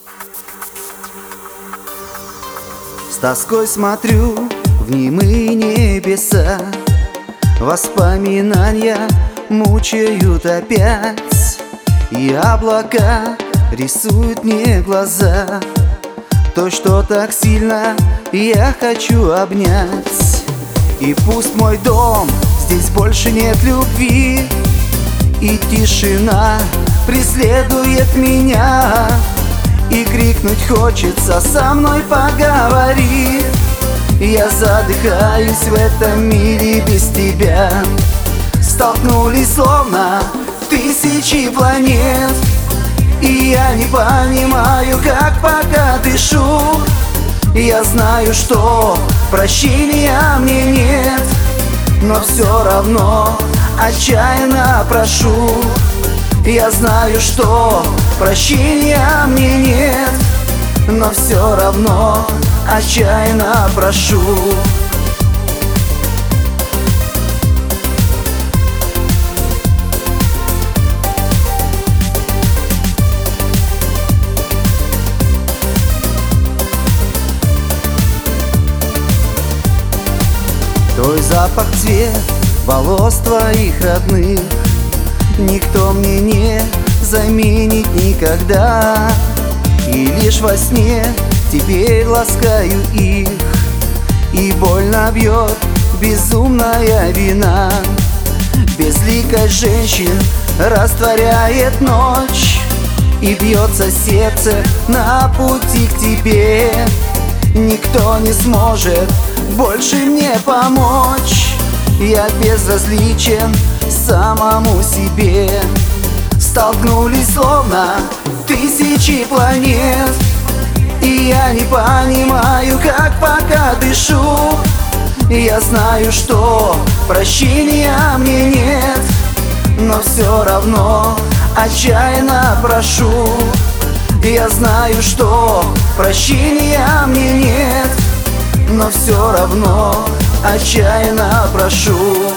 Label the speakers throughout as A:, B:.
A: С тоской смотрю в немые небеса, воспоминания мучают опять, и облака рисуют мне глаза то, что так сильно я хочу обнять. И пусть мой дом, здесь больше нет любви, и тишина преследует меня, и крикнуть хочется: со мной поговори. Я задыхаюсь в этом мире без тебя. Столкнулись словно тысячи планет, и я не понимаю, как пока дышу. Я знаю, что прощения мне нет, но все равно отчаянно прошу. Я знаю, что прощения мне нет, но все равно отчаянно прошу. Твой запах, цвет волос твоих родных никто мне не заменит никогда. И лишь во сне теперь ласкаю их, и больно бьет безумная вина. Безликость женщин растворяет ночь, и бьется сердце на пути к тебе. Никто не сможет больше мне помочь, я безразличен самому себе. Столкнулись словно тысячи планет, и я не понимаю, как пока дышу. Я знаю, что прощения мне нет, но все равно отчаянно прошу. Я знаю, что прощения мне нет, но все равно отчаянно прошу.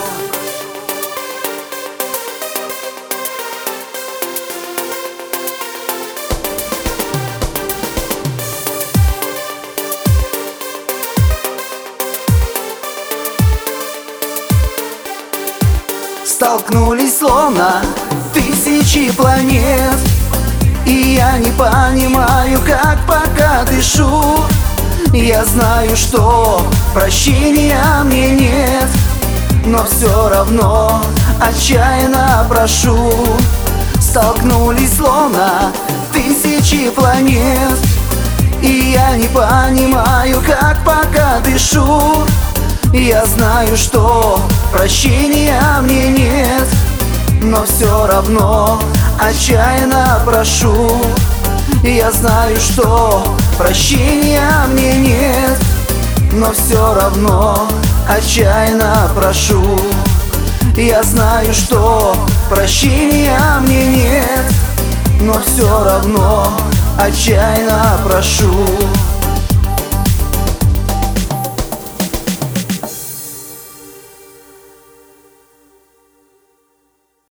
A: Столкнулись словно тысячи планет, и я не понимаю, как пока дышу. Я знаю, что прощения мне нет, но все равно отчаянно прошу. Столкнулись словно тысячи планет, и я не понимаю, как пока дышу. Я знаю, что прощения мне нет, но все равно отчаянно прошу. Я знаю, что прощения мне нет, но все равно отчаянно прошу. Я знаю, что прощения мне нет, но все равно отчаянно прошу.